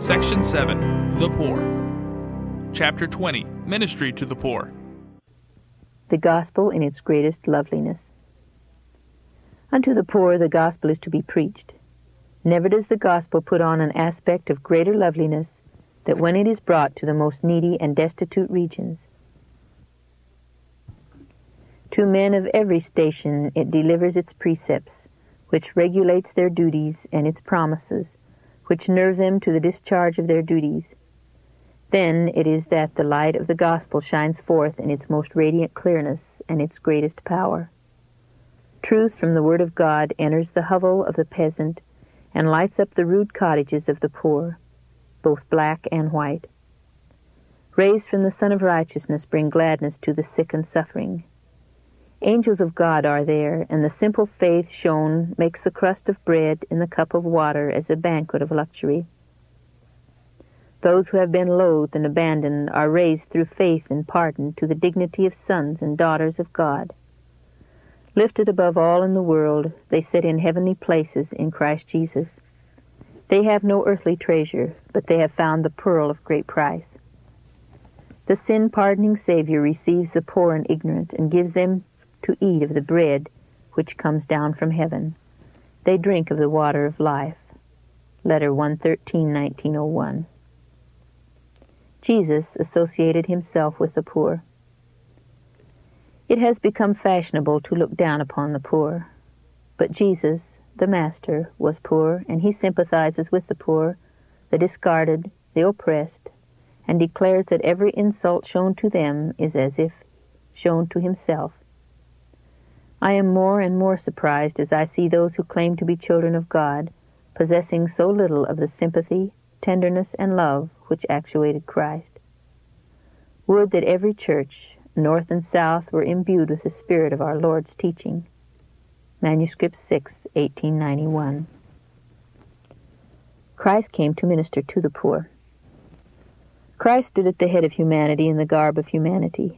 Section 7, The Poor. Chapter 20, Ministry to the Poor. The Gospel in its greatest loveliness. Unto the poor the Gospel is to be preached. Never does the Gospel put on an aspect of greater loveliness than when it is brought to the most needy and destitute regions. To men of every station it delivers its precepts, which regulates their duties, and its promises, which nerve them to the discharge of their duties. Then it is that the light of the gospel shines forth in its most radiant clearness and its greatest power. Truth from the word of God enters the hovel of the peasant and lights up the rude cottages of the poor, both black and white. Rays from the Sun of Righteousness bring gladness to the sick and suffering. Angels of God are there, and the simple faith shown makes the crust of bread in the cup of water as a banquet of luxury. Those who have been loathed and abandoned are raised through faith and pardon to the dignity of sons and daughters of God. Lifted above all in the world, they sit in heavenly places in Christ Jesus. They have no earthly treasure, but they have found the pearl of great price. The sin-pardoning Savior receives the poor and ignorant and gives them to eat of the bread which comes down from heaven. They drink of the water of life. Letter 113, 1901. Jesus associated himself with the poor. It has become fashionable to look down upon the poor. But Jesus, the Master, was poor, and he sympathizes with the poor, the discarded, the oppressed, and declares that every insult shown to them is as if shown to himself. I am more and more surprised as I see those who claim to be children of God, possessing so little of the sympathy, tenderness, and love which actuated Christ. Would that every church, north and south, were imbued with the spirit of our Lord's teaching. Manuscript 6, 1891. Christ came to minister to the poor. Christ stood at the head of humanity in the garb of humanity.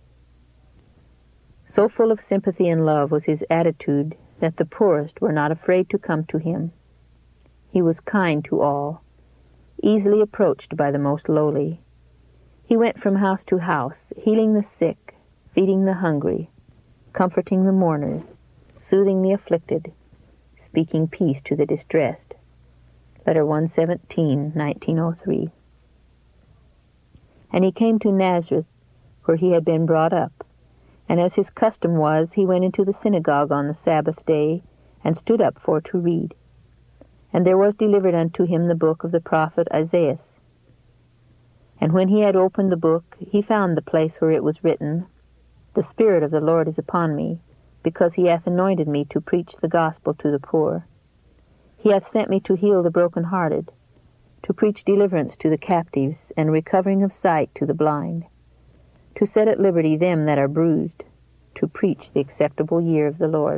So full of sympathy and love was his attitude that the poorest were not afraid to come to him. He was kind to all, easily approached by the most lowly. He went from house to house, healing the sick, feeding the hungry, comforting the mourners, soothing the afflicted, speaking peace to the distressed. Letter 117, 1903. And he came to Nazareth, where he had been brought up. And as his custom was, he went into the synagogue on the Sabbath day, and stood up for to read. And there was delivered unto him the book of the prophet Isaiah. And when he had opened the book, he found the place where it was written, The Spirit of the Lord is upon me, because he hath anointed me to preach the gospel to the poor. He hath sent me to heal the brokenhearted, to preach deliverance to the captives, and recovering of sight to the blind, to set at liberty them that are bruised, to preach the acceptable year of the Lord.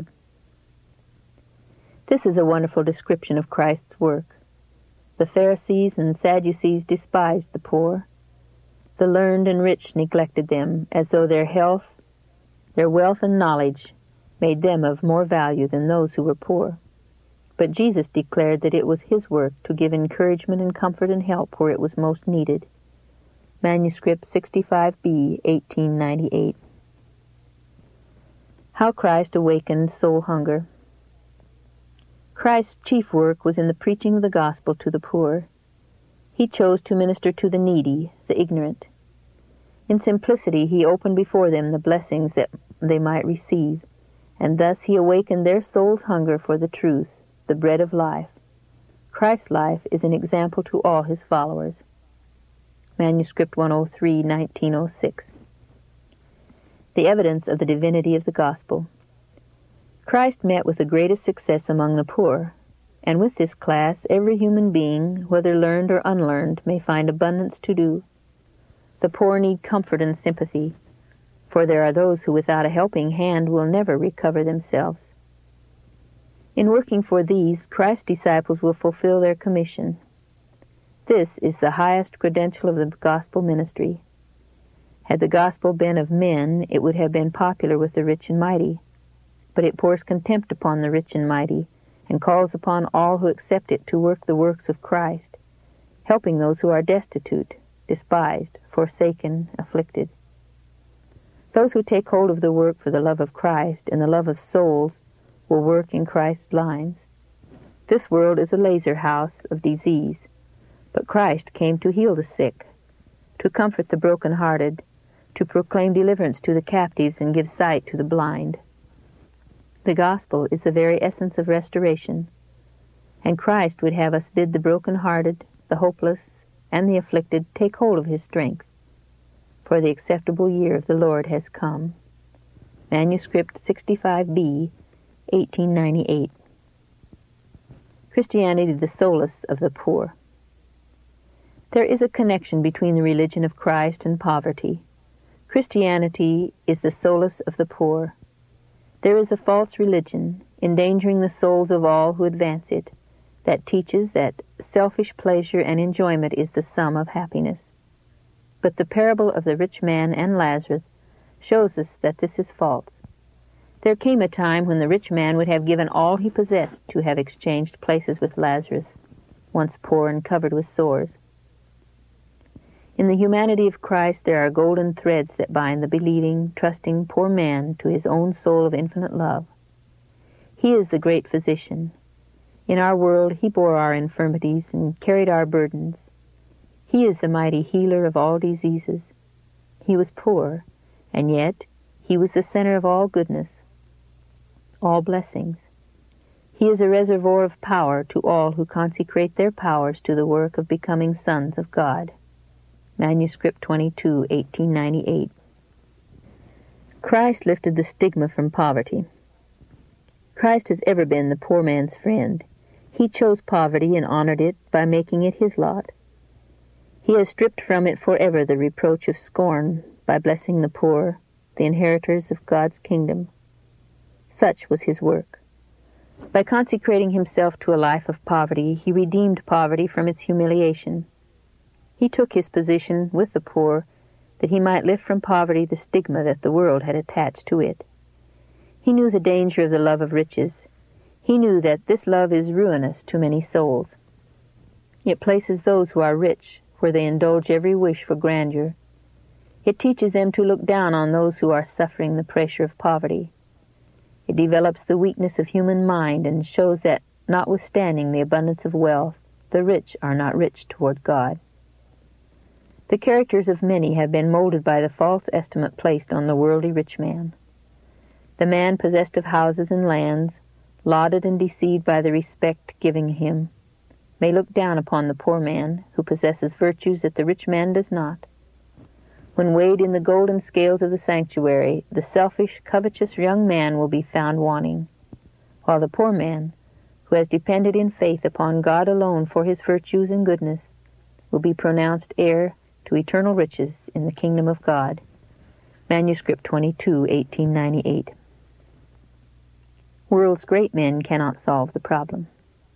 This is a wonderful description of Christ's work. The Pharisees and Sadducees despised the poor. The learned and rich neglected them, as though their health, their wealth and knowledge made them of more value than those who were poor. But Jesus declared that it was his work to give encouragement and comfort and help where it was most needed. Manuscript 65B, 1898. How Christ awakened soul hunger. Christ's chief work was in the preaching of the gospel to the poor. He chose to minister to the needy, the ignorant. In simplicity he opened before them the blessings that they might receive, and thus he awakened their soul's hunger for the truth, the bread of life. Christ's life is an example to all his followers. Manuscript 103, 1906. The evidence of the divinity of the gospel. Christ met with the greatest success among the poor, and with this class every human being, whether learned or unlearned, may find abundance to do. The poor need comfort and sympathy, for there are those who without a helping hand will never recover themselves. In working for these, Christ's disciples will fulfill their commission. This is the highest credential of the gospel ministry. Had the gospel been of men, it would have been popular with the rich and mighty. But it pours contempt upon the rich and mighty, and calls upon all who accept it to work the works of Christ, helping those who are destitute, despised, forsaken, afflicted. Those who take hold of the work for the love of Christ and the love of souls will work in Christ's lines. This world is a lazar house of disease, but Christ came to heal the sick, to comfort the broken-hearted, to proclaim deliverance to the captives and give sight to the blind. The gospel is the very essence of restoration, and Christ would have us bid the broken-hearted, the hopeless, and the afflicted take hold of his strength, for the acceptable year of the Lord has come. Manuscript 65B, 1898. Christianity, the solace of the poor. There is a connection between the religion of Christ and poverty. Christianity is the solace of the poor. There is a false religion, endangering the souls of all who advance it, that teaches that selfish pleasure and enjoyment is the sum of happiness. But the parable of the rich man and Lazarus shows us that this is false. There came a time when the rich man would have given all he possessed to have exchanged places with Lazarus, once poor and covered with sores. In the humanity of Christ there are golden threads that bind the believing, trusting poor man to his own soul of infinite love. He is the great physician. In our world he bore our infirmities and carried our burdens. He is the mighty healer of all diseases. He was poor, and yet he was the center of all goodness, all blessings. He is a reservoir of power to all who consecrate their powers to the work of becoming sons of God. Manuscript 22, 1898. Christ lifted the stigma from poverty. Christ has ever been the poor man's friend. He chose poverty and honored it by making it his lot. He has stripped from it forever the reproach of scorn by blessing the poor, the inheritors of God's kingdom. Such was his work. By consecrating himself to a life of poverty, he redeemed poverty from its humiliation. He took his position with the poor that he might lift from poverty the stigma that the world had attached to it. He knew the danger of the love of riches. He knew that this love is ruinous to many souls. It places those who are rich where they indulge every wish for grandeur. It teaches them to look down on those who are suffering the pressure of poverty. It develops the weakness of human mind and shows that, notwithstanding the abundance of wealth, the rich are not rich toward God. The characters of many have been molded by the false estimate placed on the worldly rich man. The man possessed of houses and lands, lauded and deceived by the respect given him, may look down upon the poor man who possesses virtues that the rich man does not. When weighed in the golden scales of the sanctuary, the selfish, covetous young man will be found wanting, while the poor man, who has depended in faith upon God alone for his virtues and goodness, will be pronounced heir to eternal riches in the kingdom of God. Manuscript 22, 1898. World's great men cannot solve the problem.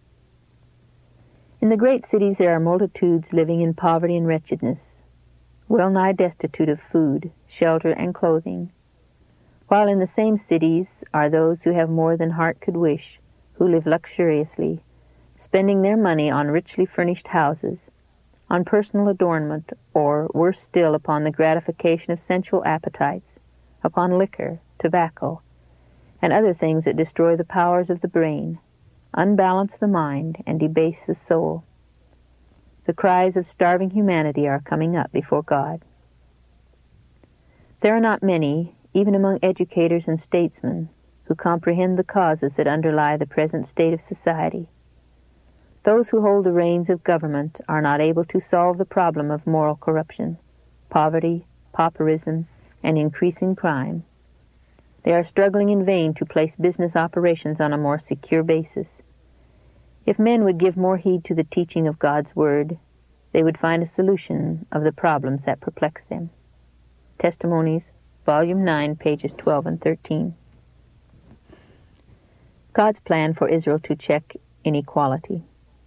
In the great cities there are multitudes living in poverty and wretchedness, well nigh destitute of food, shelter, and clothing, while in the same cities are those who have more than heart could wish, who live luxuriously, spending their money on richly furnished houses, on personal adornment, or, worse still, upon the gratification of sensual appetites, upon liquor, tobacco, and other things that destroy the powers of the brain, unbalance the mind, and debase the soul. The cries of starving humanity are coming up before God. There are not many, even among educators and statesmen, who comprehend the causes that underlie the present state of society. Those who hold the reins of government are not able to solve the problem of moral corruption, poverty, pauperism, and increasing crime. They are struggling in vain to place business operations on a more secure basis. If men would give more heed to the teaching of God's Word, they would find a solution of the problems that perplex them. Testimonies, Volume 9, pages 12 and 13. God's plan for Israel to check inequality.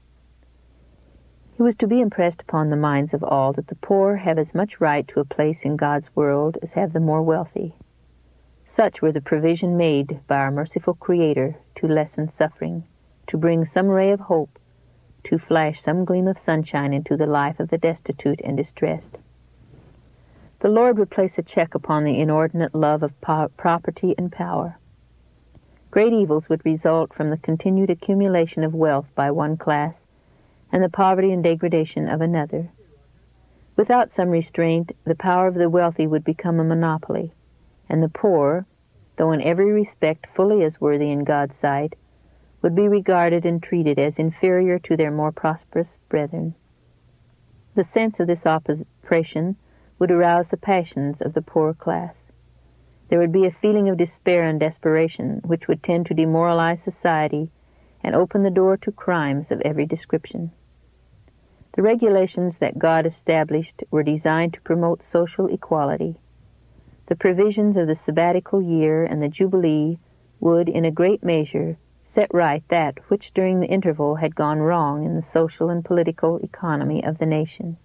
It was to be impressed upon the minds of all that the poor have as much right to a place in God's world as have the more wealthy. Such were the provision made by our merciful Creator to lessen suffering, to bring some ray of hope, to flash some gleam of sunshine into the life of the destitute and distressed. The Lord would place a check upon the inordinate love of property and power. Great evils would result from the continued accumulation of wealth by one class and the poverty and degradation of another. Without some restraint, the power of the wealthy would become a monopoly, and the poor, though in every respect fully as worthy in God's sight, would be regarded and treated as inferior to their more prosperous brethren. The sense of this oppression would arouse the passions of the poorer class. There would be a feeling of despair and desperation which would tend to demoralize society and open the door to crimes of every description. The regulations that God established were designed to promote social equality. The provisions of the sabbatical year and the Jubilee would, in a great measure, set right that which during the interval had gone wrong in the social and political economy of the nation.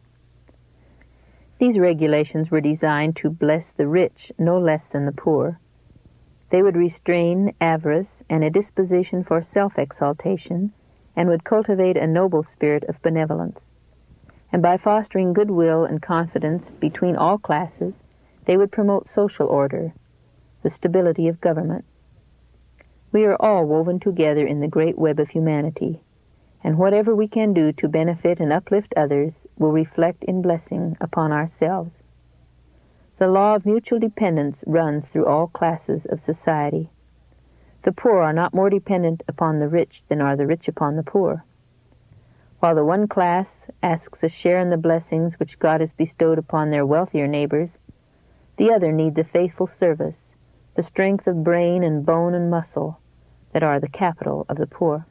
These regulations were designed to bless the rich no less than the poor. They would restrain avarice and a disposition for self-exaltation, and would cultivate a noble spirit of benevolence. And by fostering goodwill and confidence between all classes, they would promote social order, the stability of government. We are all woven together in the great web of humanity, and whatever we can do to benefit and uplift others will reflect in blessing upon ourselves. The law of mutual dependence runs through all classes of society. The poor are not more dependent upon the rich than are the rich upon the poor. While the one class asks a share in the blessings which God has bestowed upon their wealthier neighbors, the other need the faithful service, the strength of brain and bone and muscle that are the capital of the poor.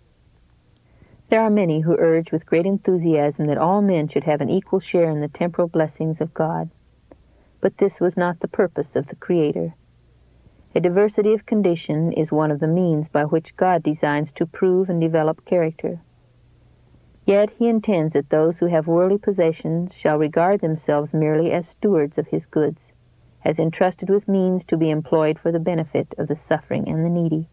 There are many who urge with great enthusiasm that all men should have an equal share in the temporal blessings of God. But this was not the purpose of the Creator. A diversity of condition is one of the means by which God designs to prove and develop character. Yet He intends that those who have worldly possessions shall regard themselves merely as stewards of His goods, as entrusted with means to be employed for the benefit of the suffering and the needy.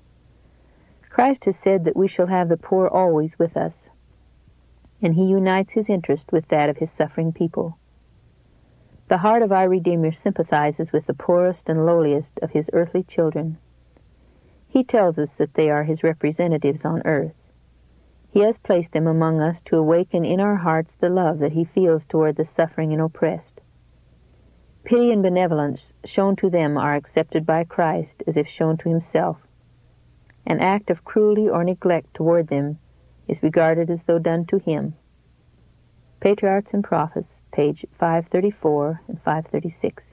Christ has said that we shall have the poor always with us, and He unites His interest with that of His suffering people. The heart of our Redeemer sympathizes with the poorest and lowliest of His earthly children. He tells us that they are His representatives on earth. He has placed them among us to awaken in our hearts the love that He feels toward the suffering and oppressed. Pity and benevolence shown to them are accepted by Christ as if shown to Himself. An act of cruelty or neglect toward them is regarded as though done to Him. Patriarchs and Prophets, page 534 and 536.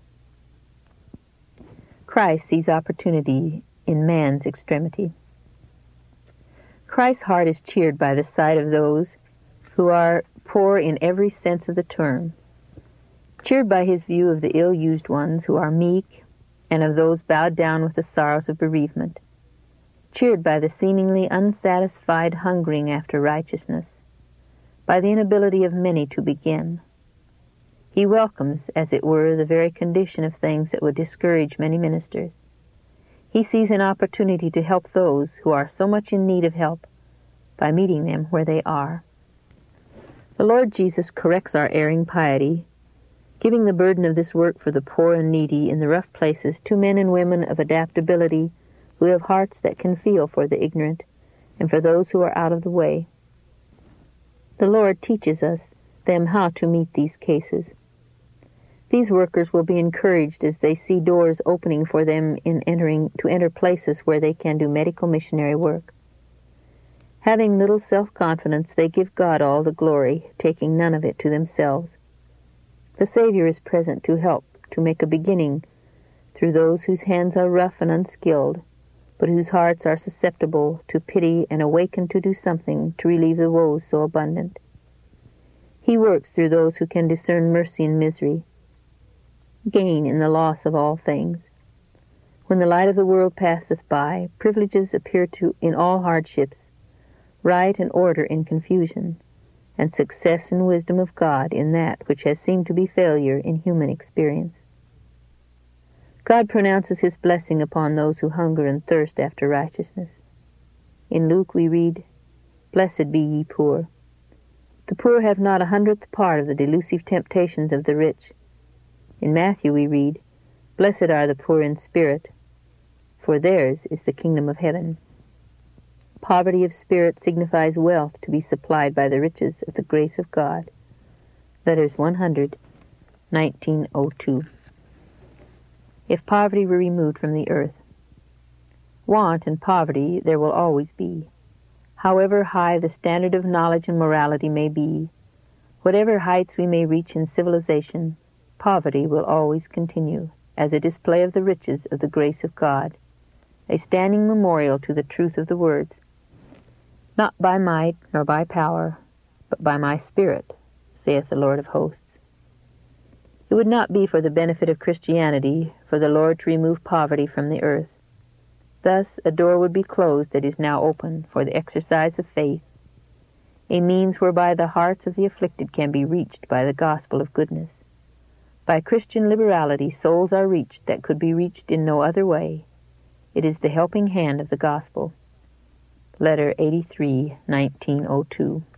Christ sees opportunity in man's extremity. Christ's heart is cheered by the sight of those who are poor in every sense of the term, cheered by His view of the ill-used ones who are meek, and of those bowed down with the sorrows of bereavement, cheered by the seemingly unsatisfied hungering after righteousness, by the inability of many to begin. He welcomes, as it were, the very condition of things that would discourage many ministers. He sees an opportunity to help those who are so much in need of help by meeting them where they are. The Lord Jesus corrects our erring piety, giving the burden of this work for the poor and needy in the rough places to men and women of adaptability who have hearts that can feel for the ignorant and for those who are out of the way. The Lord teaches them how to meet these cases. These workers will be encouraged as they see doors opening for them to enter places where they can do medical missionary work. Having little self-confidence, they give God all the glory, taking none of it to themselves. The Savior is present to help, to make a beginning through those whose hands are rough and unskilled, but whose hearts are susceptible to pity and awakened to do something to relieve the woes so abundant. He works through those who can discern mercy in misery, gain in the loss of all things. When the light of the world passeth by, privileges appear in all hardships, right and order in confusion, and success and wisdom of God in that which has seemed to be failure in human experience. God pronounces His blessing upon those who hunger and thirst after righteousness. In Luke we read, Blessed be ye poor. The poor have not 100th part of the delusive temptations of the rich. In Matthew we read, Blessed are the poor in spirit, for theirs is the kingdom of heaven. Poverty of spirit signifies wealth to be supplied by the riches of the grace of God. Letters 100, 1902. If poverty were removed from the earth. Want and poverty there will always be. However high the standard of knowledge and morality may be, whatever heights we may reach in civilization, poverty will always continue as a display of the riches of the grace of God, a standing memorial to the truth of the words, Not by might nor by power, but by my Spirit, saith the Lord of hosts. It would not be for the benefit of Christianity for the Lord to remove poverty from the earth. Thus a door would be closed that is now open for the exercise of faith, a means whereby the hearts of the afflicted can be reached by the gospel of goodness. By Christian liberality souls are reached that could be reached in no other way. It is the helping hand of the gospel. Letter 83, 1902.